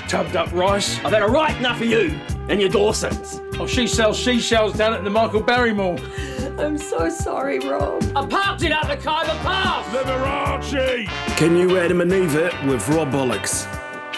tubbed up rice. I've had a right enough of you and your Dawsons. Oh, she sells seashells down at the Michael Barry Mall. I'm so sorry, Rob. I parked it at the Khyber Pass. Liberace! Can you Adam and Eve it with Rob Bollocks?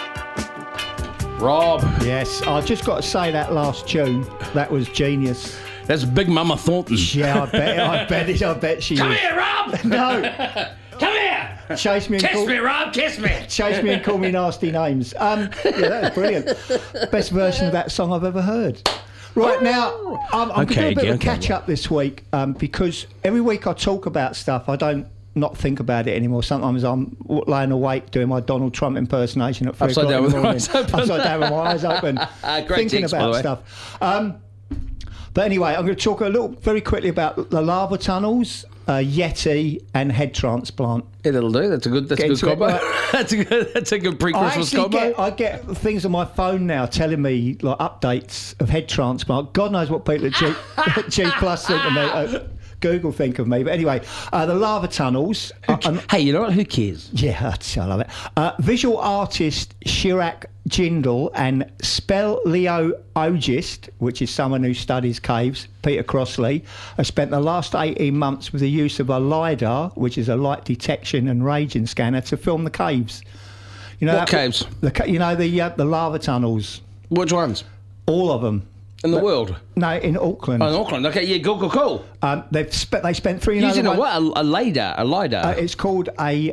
Rob. Yes, I just got to say that last tune, that was genius. That's Big Mama Thornton. Yeah, I bet she Come is. here, Rob. No. Come here. Chase me and Kiss me, Rob. Kiss me. Chase me and call me nasty names. Yeah, that was brilliant. Best version of that song I've ever heard. Right now, I'm going to do a bit of a catch-up this week because every week I talk about stuff. I don't not think about it anymore. Sometimes I'm laying awake doing my Donald Trump impersonation at 3 o'clock in the morning. Upside down with my eyes open, thinking about stuff. But anyway, I'm going to talk very quickly about the lava tunnels, Yeti, and head transplant. Yeah, that'll do. That's a good combo. Right. that's a good pre-Christmas combo. I get things on my phone now telling me like updates of head transplant. God knows what people at G Plus think of me. Google think of me. But anyway, the lava tunnels. Hey, you know what? Who cares? Yeah, I love it. Visual artist Chirag Jindal and speleologist, which is someone who studies caves, Peter Crossley, have spent the last 18 months with the use of a LiDAR, which is a light detection and radiation scanner, to film the caves. You know what caves? The lava tunnels. Which ones? All of them. In the world? No, in Auckland. Oh, in Auckland. Okay, yeah, cool. They spent 3 Using a LiDAR? A LiDAR? It's called a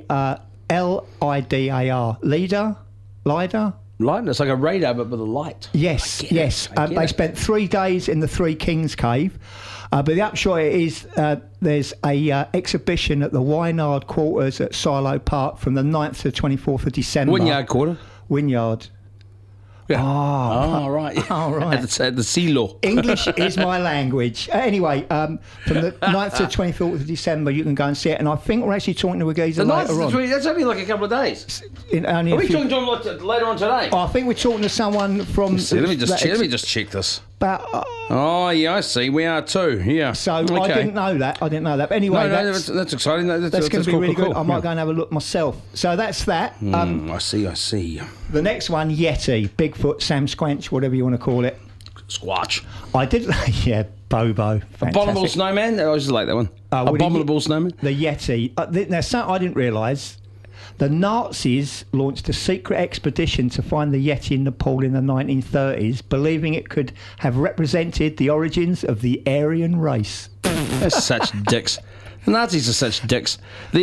LIDAR. LiDAR? Light? It's like a radar, but with a light. Yes. They spent 3 days in the Three Kings Cave. But the upshot is there's a exhibition at the Wynyard Quarters at Silo Park from the 9th to the 24th of December. Wynyard Quarter? Wynyard. Yeah. Oh, right. Oh, right. At the Silo. English is my language. Anyway, from the 9th to the 24th of December, you can go and see it. And I think we're actually talking to a geezer later on. That's only like a couple of days. Are we talking to him later on today? I think we're talking to someone from... Let me just check this. About, oh, yeah, I see. We are too. Yeah. So okay. I didn't know that. But anyway, that's exciting. That's going to be really cool. good. I might go and have a look myself. So that's that. I see. The next one, Yeti, Bigfoot, Sam Squanch, whatever you want to call it. Squatch. I did, yeah, Bobo. Fantastic. Abominable Snowman. I just like that one. Abominable Snowman. The Yeti. Now, something I didn't realise. The Nazis launched a secret expedition to find the Yeti in Nepal in the 1930s, believing it could have represented the origins of the Aryan race. They're such dicks. The Nazis are such dicks.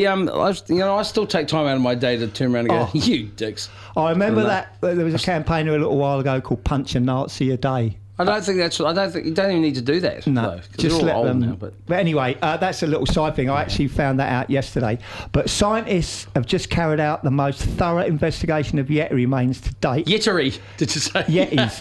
I still take time out of my day to turn around and go, you dicks. I remember that there was a campaign a little while ago called Punch a Nazi a Day. I don't think you don't even need to do that. No, just let them. Now, but anyway, that's a little side thing. I actually found that out yesterday. But scientists have just carried out the most thorough investigation of Yeti remains to date. Yettery, did you say? Yetis.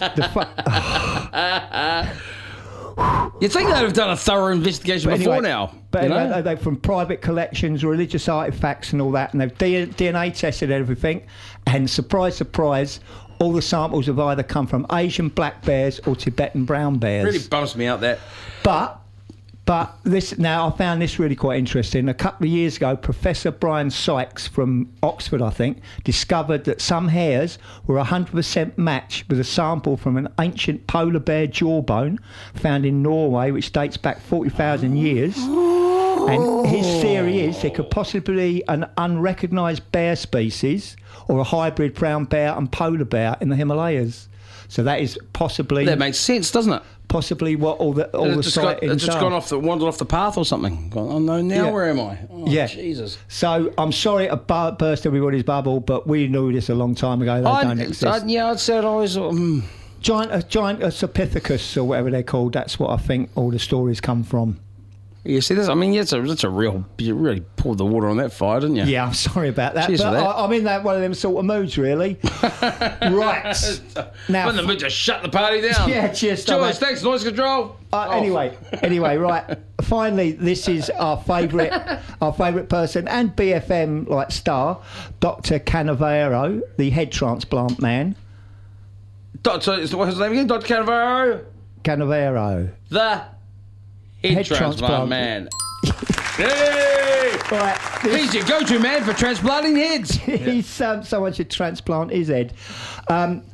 You'd think they'd have done a thorough investigation before now. But anyway, they from private collections, religious artefacts and all that, and they've DNA tested everything. And surprise, surprise, all the samples have either come from Asian black bears or Tibetan brown bears. Really bums me out that. But this now, I found this really quite interesting. A couple of years ago, Professor Brian Sykes from Oxford, I think, discovered that some hairs were 100% matched with a sample from an ancient polar bear jawbone found in Norway, which dates back 40,000 years. And his theory is there could possibly be an unrecognised bear species or a hybrid brown bear and polar bear in the Himalayas. So that is possibly... That makes sense, doesn't it? Possibly what all the sightings it's just wandered off the path or something. Oh no! Now where am I? Oh, yeah, Jesus. So I'm sorry to burst everybody's bubble, but we knew this a long time ago. They don't exist. I'd said always. Giant Sapithecus or whatever they're called. That's what I think all the stories come from. You see this? I mean, that's a real. You really poured the water on that fire, didn't you? Yeah, I'm sorry about that. Cheers but for that. I'm in that one of them sort of moods, really. Right. Now, I'm in the mood to shut the party down. Yeah, cheers. George, thanks, noise control. Anyway, right. Finally, this is our favourite person and BFM star, Dr. Canavero, the head transplant man. What's his name again? Dr. Canavero. Canavero. The head transplant man. Hey! Right, he's your go-to man for transplanting heads. Someone should transplant his head.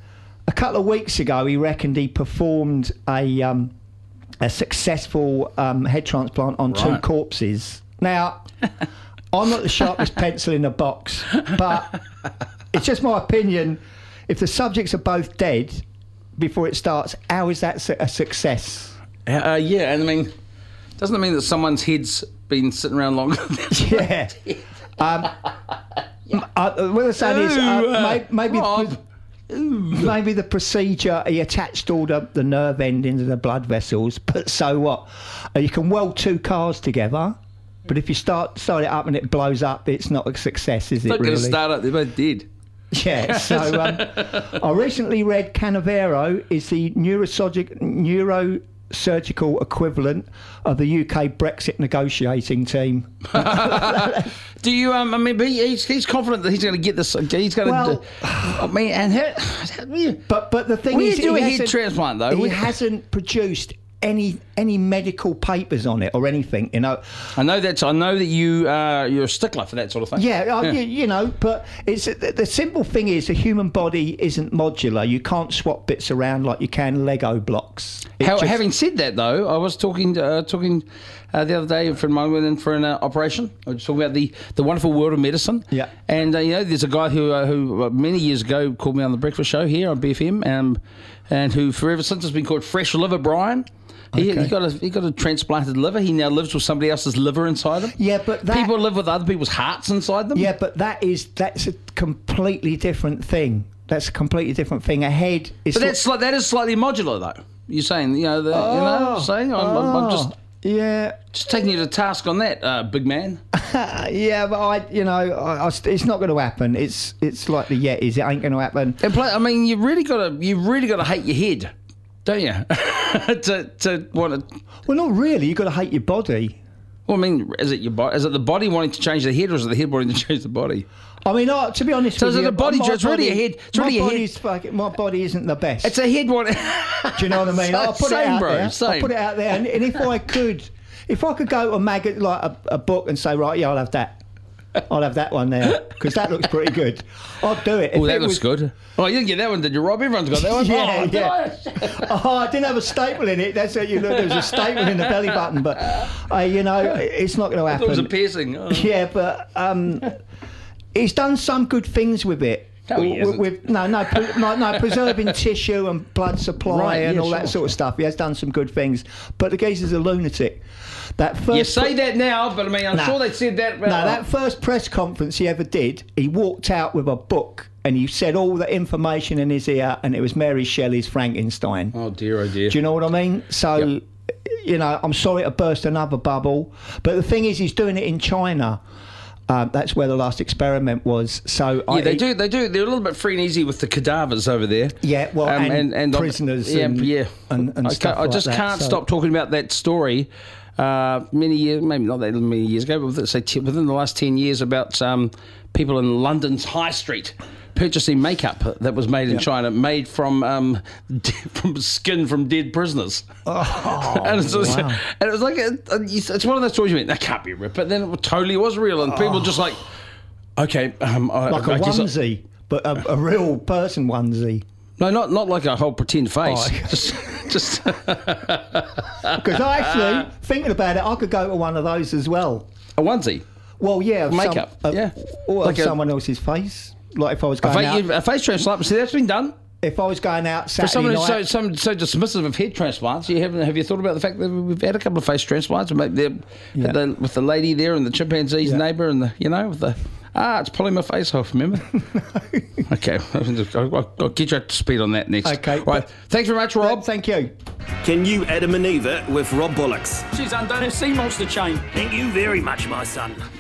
a couple of weeks ago, he reckoned he performed a successful head transplant on 2 corpses. Now, I'm not the sharpest pencil in the box, but it's just my opinion. If the subjects are both dead before it starts, how is that a success? Yeah, and I mean, doesn't it mean that someone's head's been sitting around longer than Yeah. What I'm saying is, maybe the procedure, he attached all the nerve endings of the blood vessels, but so what? You can weld 2 cars together, but if you start it up and it blows up, it's not a success, is it? not really? going to start up, they're both dead. Yeah, so I recently read Canavero is the neurosurgical equivalent of the UK Brexit negotiating team. Do you? I mean, he's confident that he's going to get this. He's going to. I mean, and but the thing when is, you do a head hasn't- transplant, though, he hasn't produced any medical papers on it or anything. You know. I know that you're a stickler for that sort of thing. Yeah, you know, but it's the simple thing is the human body isn't modular. You can't swap bits around like you can Lego blocks. Having said that, though, I was talking the other day for my woman for an operation. I was talking about the wonderful world of medicine. Yeah. And there's a guy who many years ago called me on the breakfast show here on BFM, and who forever since has been called Fresh Liver Brian. He got a transplanted liver. He now lives with somebody else's liver inside him. Yeah, but people live with other people's hearts inside them. Yeah, but that's a completely different thing. That's a completely different thing. A head is. But that is slightly modular, though. You're saying, saying I'm just taking you to task on that, big man. Yeah, but it's not going to happen. It's like the Yetis. It ain't going to happen. And I mean, you really got to hate your head, don't you? to want to. Well, not really. You've got to hate your body. Well, I mean, is it your body? Is it the body wanting to change the head, or is it the head wanting to change the body? I mean, to be honest So with is it you, the body? It's really a head. It's really a head. My body isn't the best. It's a head one. Do you know what I mean? I'll put it out there. Same. I'll put it out there. And if I could go to a magazine, like a book, and say, right, yeah, I'll have that. I'll have that one there because that looks pretty good. I'll do it. Oh, that looks good. Oh, you didn't get that one, did you, Rob? Everyone's got that one. Yeah. Oh, I didn't have a staple in it. That's what you look. There was a staple in the belly button, but it's not going to happen. It was a piercing. Oh. Yeah, but he's done some good things with it. No, he hasn't. Preserving tissue and blood supply and all that sort of stuff. He has done some good things, but the geezer's a lunatic. That first You say that now, but I mean, I'm sure they said that. That first press conference he ever did, he walked out with a book and he said all the information in his ear, and it was Mary Shelley's Frankenstein. Oh dear, oh dear. Do you know what I mean? So, I'm sorry to burst another bubble, but the thing is, he's doing it in China. That's where the last experiment was. So they do. They're a little bit free and easy with the cadavers over there. Yeah, well, and prisoners. And stuff. I just can't stop talking about that story. Many years, maybe not that many years ago, but within the last 10 years, about people in London's High Street purchasing makeup that was made in China, made from skin from dead prisoners. Oh, and it was like it's one of those stories you mean that can't be real, but then it totally was real, and people just like, okay, like a onesie, but a real person onesie. No, not like a whole pretend face. Just because actually thinking about it, I could go to one of those as well. A onesie. Well, yeah, makeup. Or like someone else's face. Like if I was going out, a face transplant. See, that's been done. If I was going out Saturday for someone night, who's so dismissive of head transplants, have you thought about the fact that we've had a couple of face transplants? With the lady there and the chimpanzee's neighbour and with the. It's pulling my face off, remember? Okay, I'll get you up to speed on that next. Okay. Right, thanks very much, Rob. Thank you. Can you Adam and Eve it with Rob Bollocks? She's undone a sea monster chain. Thank you very much, my son.